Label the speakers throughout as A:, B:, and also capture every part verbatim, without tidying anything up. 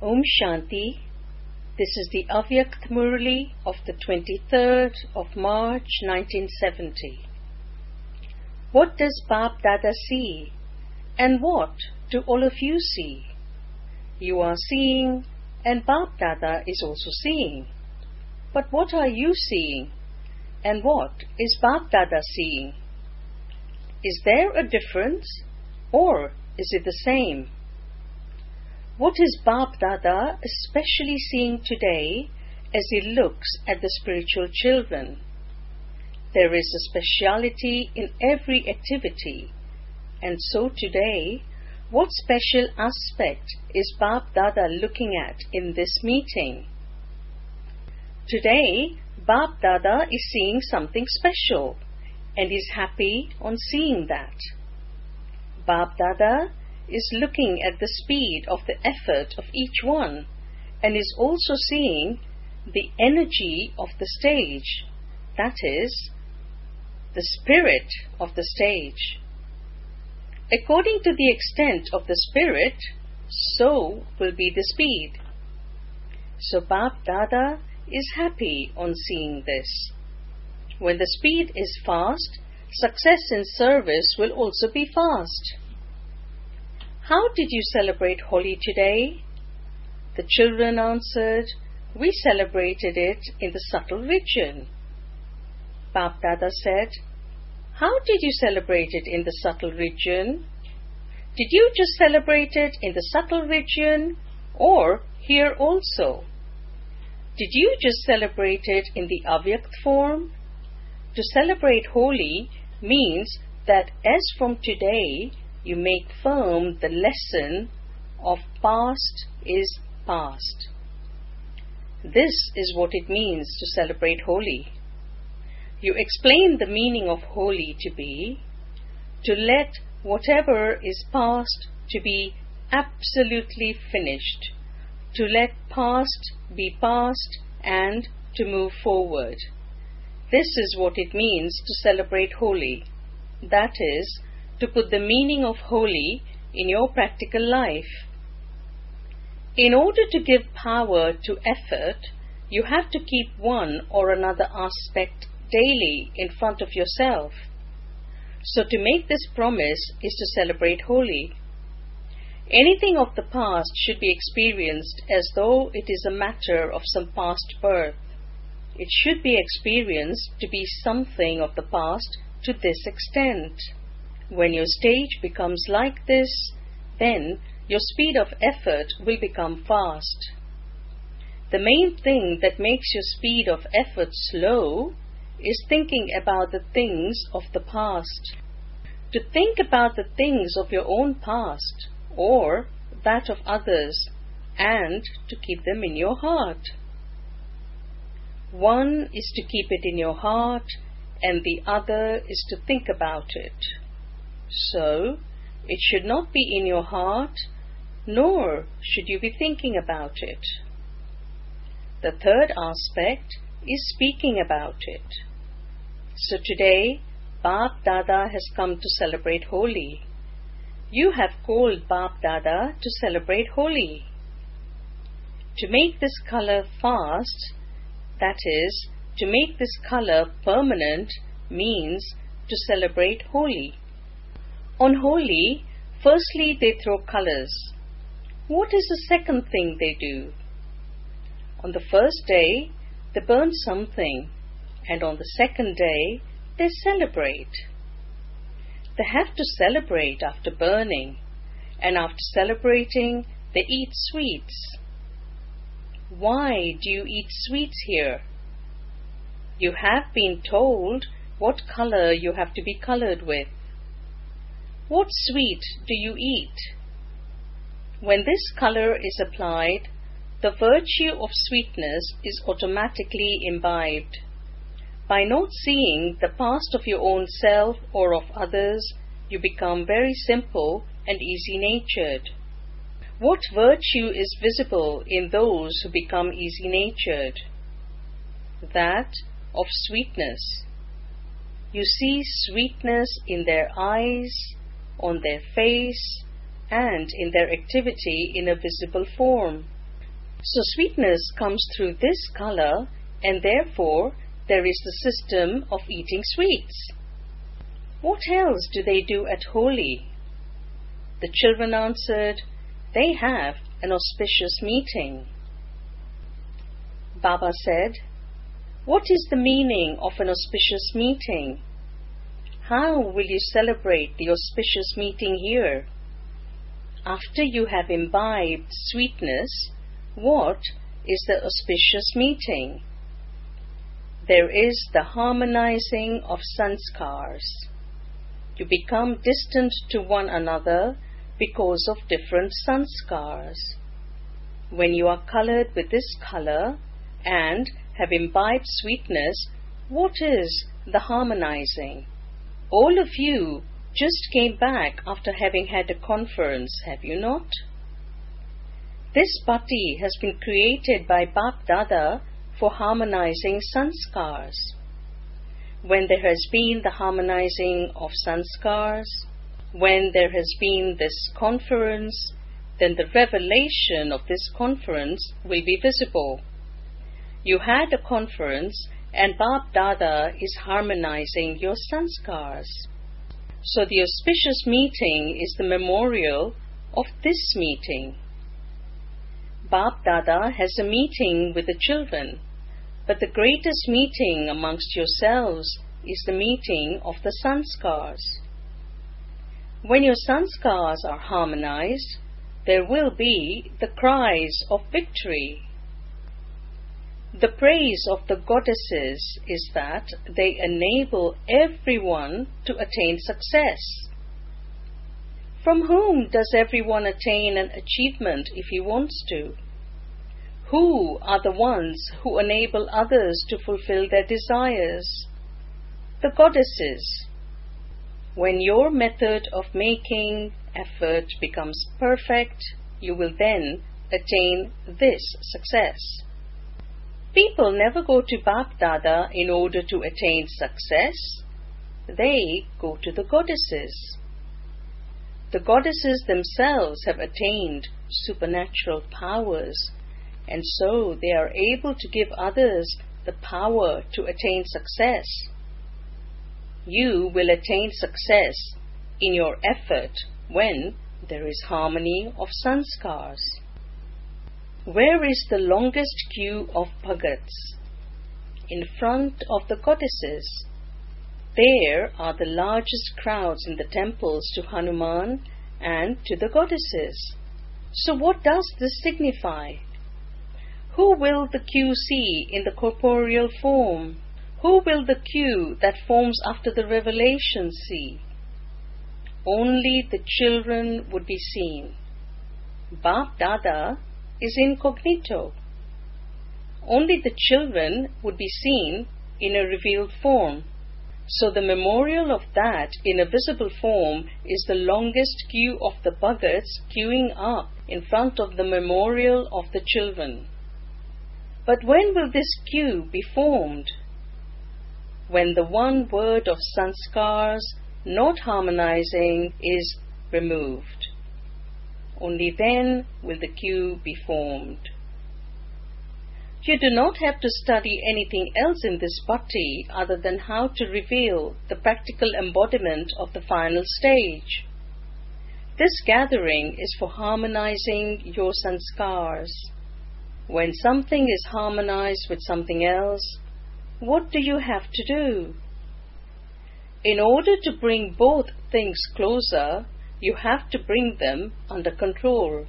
A: Om Shanti. This is the Avyakt Murli of the twenty-third of March nineteen seventy. What does Bap Dada see? And what do all of you see? You are seeing, and Bap Dada is also seeing. But what are you seeing? And what is Bap Dada seeing? Is there a difference, or is it the same? What is Bap Dada especially seeing today as he looks at the spiritual children? There is a speciality in every activity, and so today, what special aspect is Bap Dada looking at in this meeting? Today, Bap Dada is seeing something special, and is happy on seeing that. Bap Dada is looking at the speed of the effort of each one, and is also seeing the energy of the stage, that is, the spirit of the stage. According to the extent of the spirit, so will be the speed. So Bap Dada is happy on seeing this. When the speed is fast, success in service will also be fast. How did you celebrate Holi today? The children answered, we celebrated it in the subtle region. Bap Dada said, how did you celebrate it in the subtle region? Did you just celebrate it in the subtle region, or here also? Did you just celebrate it in the Avyakt form? To celebrate Holi means that as from today, you make firm the lesson of past is past. This is what it means to celebrate Holi. You explain the meaning of Holi to be to let whatever is past to be absolutely finished, to let past be past and to move forward. This is what it means to celebrate Holi. That is, to put the meaning of Holi in your practical life. In order to give power to effort, you have to keep one or another aspect daily in front of yourself. So to make this promise is to celebrate Holi. Anything of the past should be experienced as though it is a matter of some past birth. It should be experienced to be something of the past to this extent. When your stage becomes like this, then your speed of effort will become fast. The main thing that makes your speed of effort slow is thinking about the things of the past. To think about the things of your own past or that of others, and to keep them in your heart. One is to keep it in your heart, and the other is to think about it. So, it should not be in your heart, nor should you be thinking about it. The third aspect is speaking about it. So today, Bap Dada has come to celebrate Holi. You have called Bap Dada to celebrate Holi. To make this color fast, that is, to make this color permanent, means to celebrate Holi. On Holi, firstly they throw colors. What is the second thing they do? On the first day, they burn something, and on the second day, they celebrate. They have to celebrate after burning, and after celebrating, they eat sweets. Why do you eat sweets here? You have been told what color you have to be colored with. What sweet do you eat? When this color is applied, the virtue of sweetness is automatically imbibed. By not seeing the past of your own self or of others, you become very simple and easy-natured. What virtue is visible in those who become easy-natured? That of sweetness. You see sweetness in their eyes, on their face, and in their activity in a visible form. So sweetness comes through this color, and therefore there is the system of eating sweets. What else do they do at Holi? The children answered, they have an auspicious meeting. Baba said, what is the meaning of an auspicious meeting? How will you celebrate the auspicious meeting here? After you have imbibed sweetness, what is the auspicious meeting? There is the harmonizing of sanskars. You become distant to one another because of different sanskars. When you are colored with this color and have imbibed sweetness, what is the harmonizing? All of you just came back after having had a conference, have you not? This bhatti has been created by Bap Dada for harmonizing sanskars. When there has been the harmonizing of sanskars, when there has been this conference, then the revelation of this conference will be visible. You had a conference and Bap Dada is harmonizing your sanskars. So the auspicious meeting is the memorial of this meeting. Bap Dada has a meeting with the children, but the greatest meeting amongst yourselves is the meeting of the sanskars. When your sanskars are harmonized, there will be the cries of victory. The praise of the goddesses is that they enable everyone to attain success. From whom does everyone attain an achievement if he wants to? Who are the ones who enable others to fulfill their desires? The goddesses. When your method of making effort becomes perfect, you will then attain this success. People never go to Bap Dada in order to attain success. They go to the goddesses. The goddesses themselves have attained supernatural powers, and so they are able to give others the power to attain success. You will attain success in your effort when there is harmony of sanskars. Where is the longest queue of bhagats? In front of the goddesses. There are the largest crowds in the temples to Hanuman and to the goddesses. So what does this signify? Who will the queue see in the corporeal form? Who will the queue that forms after the revelation see? Only the children would be seen. Bap Dada is incognito. Only the children would be seen in a revealed form. So the memorial of that in a visible form is the longest queue of the bhagats queuing up in front of the memorial of the children. But when will this queue be formed? When the one word of sanskars not harmonizing is removed. Only then will the queue be formed. You do not have to study anything else in this bhatti other than how to reveal the practical embodiment of the final stage. This gathering is for harmonizing your sanskars. When something is harmonized with something else, what do you have to do? In order to bring both things closer, you have to bring them under control.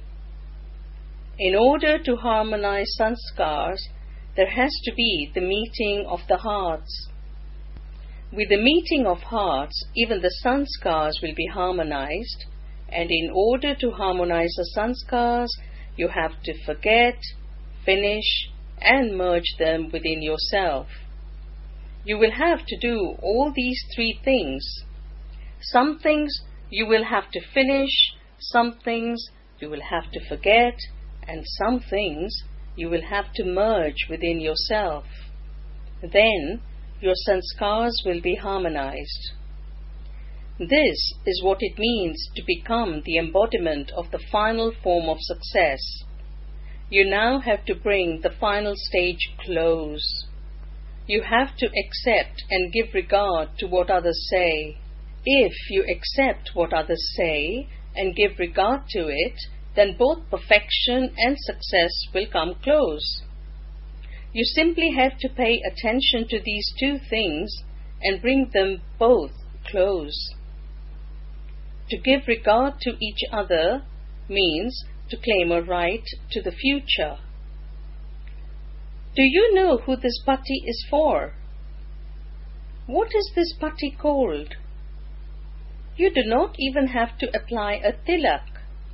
A: In order to harmonize sanskars, there has to be the meeting of the hearts. With the meeting of hearts, even the sanskars will be harmonized, and in order to harmonize the sanskars, you have to forget, finish, and merge them within yourself. You will have to do all these three things. Some things you will have to finish, some things you will have to forget, and some things you will have to merge within yourself. Then your sanskars will be harmonized. This is what it means to become the embodiment of the final form of success. You now have to bring the final stage close. You have to accept and give regard to what others say. If you accept what others say and give regard to it, then both perfection and success will come close. You simply have to pay attention to these two things and bring them both close. To give regard to each other means to claim a right to the future. Do you know who this bhatti is for? What is this bhatti called? You do not even have to apply a tilak.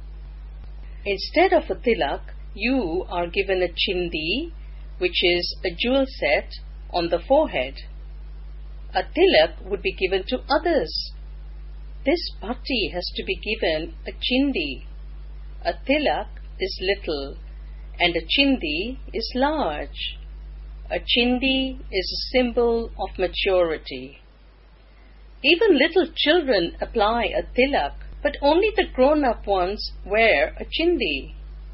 A: Instead of a tilak, you are given a chindi, which is a jewel set, on the forehead. A tilak would be given to others. This bhatti has to be given a chindi. A tilak is little and a chindi is large. A chindi is a symbol of maturity. Even little children apply a tilak, but only the grown-up ones wear a chindi.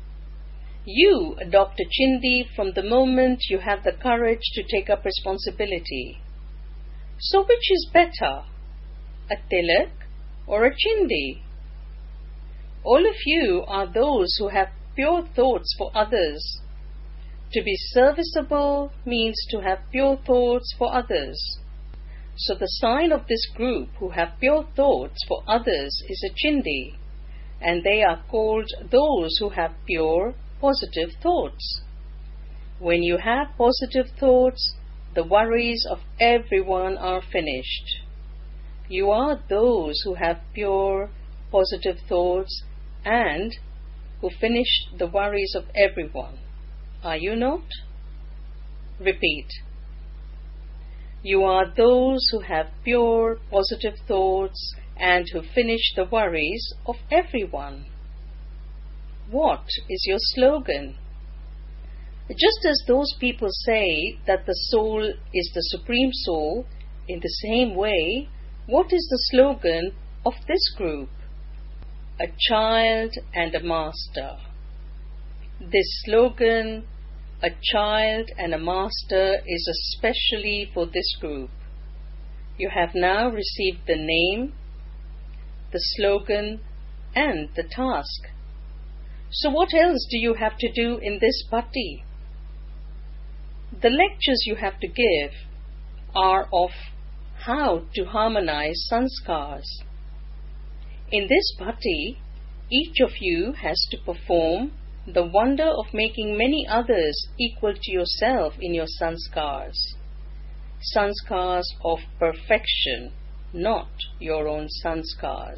A: You adopt a chindi from the moment you have the courage to take up responsibility. So which is better, a tilak or a chindi? All of you are those who have pure thoughts for others. To be serviceable means to have pure thoughts for others. So the sign of this group who have pure thoughts for others is a chindi, and they are called those who have pure, positive thoughts. When you have positive thoughts, the worries of everyone are finished. You are those who have pure, positive thoughts and who finish the worries of everyone. Are you not? Repeat. You are those who have pure, positive thoughts and who finish the worries of everyone. What is your slogan? Just as those people say that the soul is the Supreme Soul, in the same way, what is the slogan of this group? A child and a master. This slogan, a child and a master, is especially for this group. You have now received the name, the slogan, and the task. So what else do you have to do in this bhatti? The lectures you have to give are of how to harmonize sanskars. In this bhatti, each of you has to perform the wonder of making many others equal to yourself in your sanskars. Sanskars of perfection, not your own sanskars.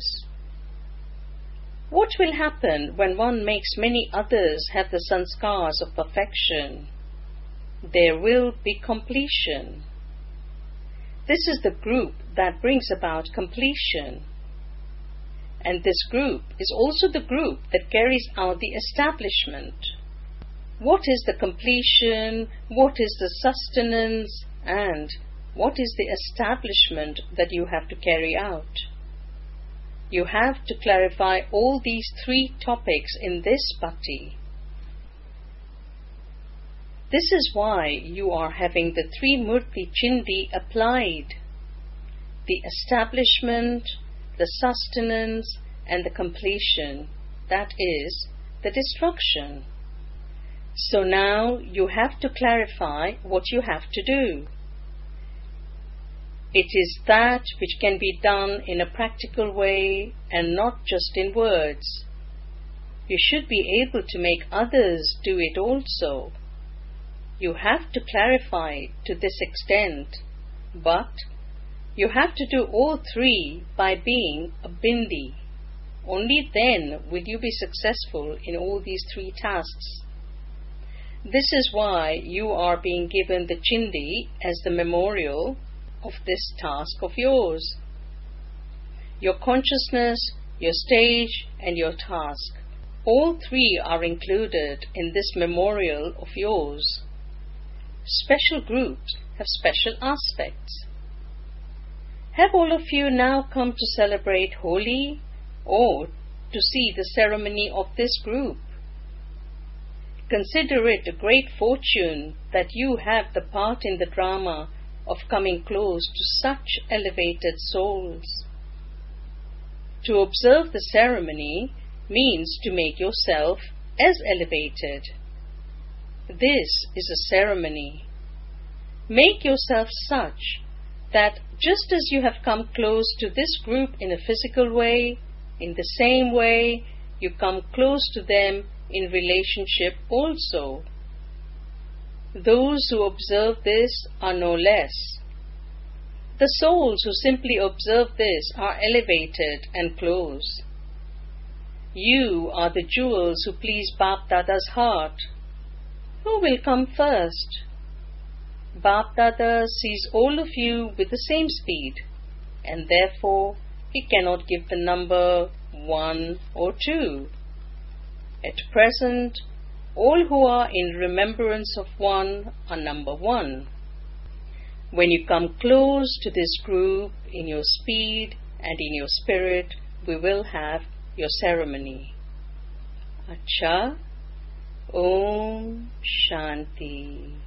A: What will happen when one makes many others have the sanskars of perfection? There will be completion. This is the group that brings about completion. And this group is also the group that carries out the establishment. What is the completion? What is the sustenance? And what is the establishment that you have to carry out? You have to clarify all these three topics in this bhatti. This is why you are having the three murti chindi applied. The establishment, the sustenance, and the completion, that is, the destruction. So now you have to clarify what you have to do. It is that which can be done in a practical way and not just in words. You should be able to make others do it also. You have to clarify to this extent, but you have to do all three by being a bindi. Only then will you be successful in all these three tasks. This is why you are being given the chindi as the memorial of this task of yours. Your consciousness, your stage, and your task, all three are included in this memorial of yours. Special groups have special aspects. Have all of you now come to celebrate Holi or to see the ceremony of this group? Consider it a great fortune that you have the part in the drama of coming close to such elevated souls. To observe the ceremony means to make yourself as elevated. This is a ceremony. Make yourself such that just as you have come close to this group in a physical way, in the same way you come close to them in relationship also. Those who observe this are no less. The souls who simply observe this are elevated and close. You are the jewels who please Bap Dada's heart. Who will come first? Bap Dada sees all of you with the same speed, and therefore he cannot give the number one or two. At present, all who are in remembrance of one are number one. When you come close to this group in your speed and in your spirit, we will have your ceremony. Acha, Om Shanti.